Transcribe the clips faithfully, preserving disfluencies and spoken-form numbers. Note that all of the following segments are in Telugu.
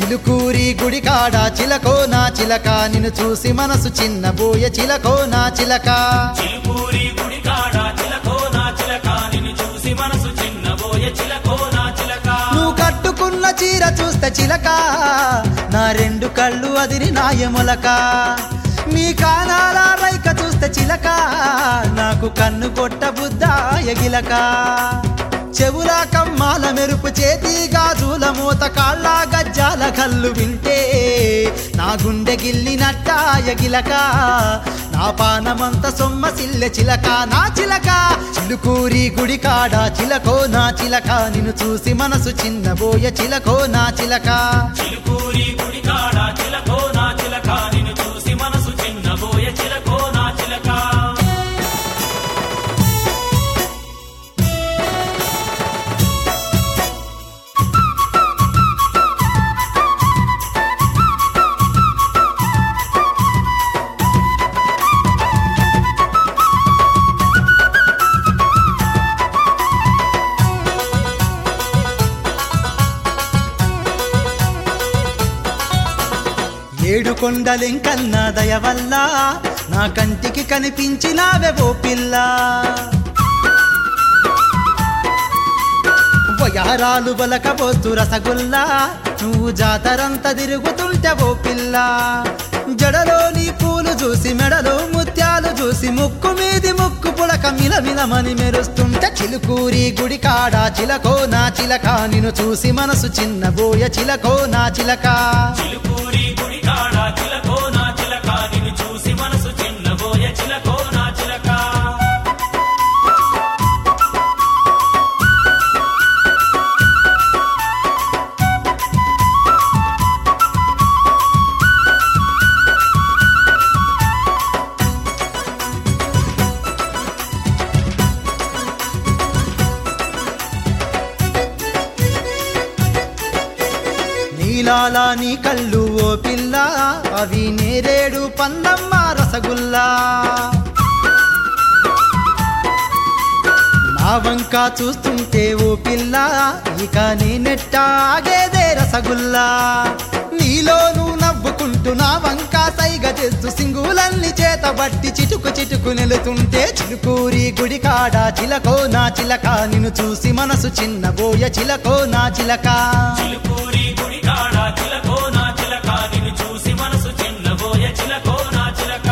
చిలుకూరి గుడికాడ చిలకో నా చిలక నిన్ను చూసి మనసు చిన్నబోయే చిలకో నా చిలక చిలుకూరి గుడికాడ చిలకో నా చిలక నిన్ను చూసి మనసు చిన్నబోయే చిలకో నా చిలక నువ్వు కట్టుకున్న చీర చూస్తే చిలక నా రెండు కళ్ళు అదిరి నాయములక నీ కానాల రైక చూస్తే చిలక నాకు కన్ను కొట్ట బుద్ధ ఎగిలక చెవుల కమ్మాల మెరుపు చేతి గాజుల మూత కాళ్ళ గజ్జాల కళ్ళు వింటే నా గుండె గిల్లినట్ట ఎగిలక నా పానమంత సొమ్మ సిల్లె చిలక నా చిలక చిలుకూరి గుడికాడ చిలకో నా చిలక నిన్ను చూసి మనసు చిన్నబోయే చిలకో నా చిలక చిలుకూరి గుడికాడ చిలకో నా చిలక నిన్ను చూసి మనసు చిన్నబోయే చిలకో నా చిలక ఏడు కొండలెంకన్నా దయ వల్ల నా కంటికి కనిపించినావే ఓ పిల్ల వయారాలు బలకపోతు రసగుల్లా నువ్వు జాతరంతా తిరుగుతుంటే ఓ పిల్ల జడలో నీ పూలు చూసి మెడలో ముత్యాలు చూసి ముక్కు మీది ముక్కు పులక మిలమిలమని మెరుస్తుంటే చిలుకూరి గుడికాడ చిలకో నా చిలక నిన్ను చూసి మనసు చిన్నబోయే చిలకో నా చిలక చిలుకూరి గుడికాడ చిలకో నా చిలక నిన్ను చూసి మనసు చిన్నబోయే చిలకో నా చిలక నీలాలా నీ కళ్ళు ఓ పిల్ల అవి నేరేడు పందమ్మ రసగుల్లా నా వంక చూస్తుంటే ఓ పిల్ల ఇక నేనెట్టాగేదే రసగుల్లా నీలో నువ్వు నవ్వుకుంటూ నా వంక సైగ చేస్తూ సింగులన్నీ చేతబట్టి చిటుకు చిటుకు నెలుతుంటే చిలుకూరి గుడికాడ చిలకో నా చిలక నిన్ను చూసి మనసు చిన్నబోయే చిలకో నా చిలక చిలుకూరి గుడికాడ చిలకో నా చిలక నిన్ను చూసి మనసు చిన్నబోయే చిలకో నా చిలక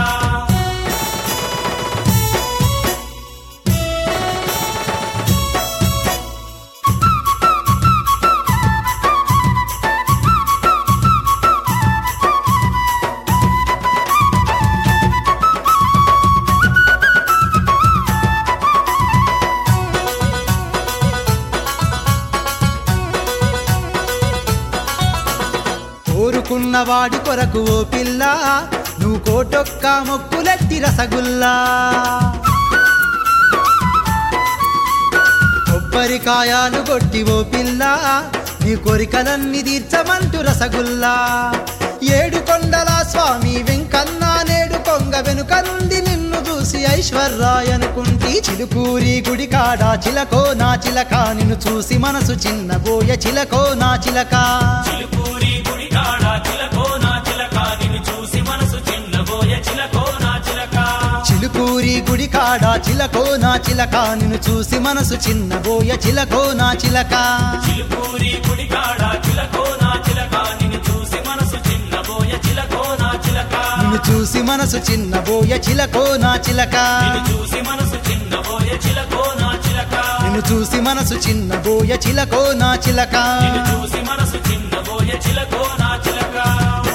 కోరుకున్న వాడి కొరకు ఓ పిల్ల నువ్వు కోటొక్క మొక్కులెట్టి రసగుల్లా కొబ్బరికాయలు కొట్టి ఓ పిల్ల నీ కోరికలన్నీ తీర్చమంటూ రసగుల్లా ఏడు కొండల స్వామి వెంకన్న నేడు కొంగ వెనుక నుండి నిన్ను చూసి ఐశ్వర్రాయ్ అనుకుంటి చిలుకూరి గుడికాడ చిలకో నా చిలక నిన్ను చూసి మనసు చిన్నబోయే చిలకో నా చిలక చిలుకూరి గుడికాడ చిలకో నా చిలక నిన్ను చూసి మనసు చిన్నబోయే చిలకో నా చిలక చిలుకూరి గుడికాడ చిలకో నా చిలక నిన్ను చూసి మనసు చిన్నబోయే చిలకో నా చిలక చిలుకూరి గుడికాడ చిలకో నా చిలక నిన్ను చూసి మనసు చిన్నబోయే చిలకో నా చిలక నిన్ను చూసి మనసు చిన్నబోయే చిలకో నా చిలక నిన్ను చూసి మనసు చిన్నబోయే చిలకో నా చిలక నిన్ను చూసి మనసు చిన్నబోయే చిలకో నా చిలక నిన్ను చూసి మనసు చిన్నబోయే చిలకో నా చిలక